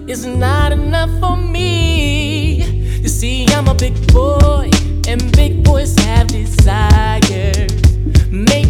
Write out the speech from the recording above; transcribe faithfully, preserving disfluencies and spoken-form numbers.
is not enough for me. You see, I'm a big boy, and big boys have desires. Maybe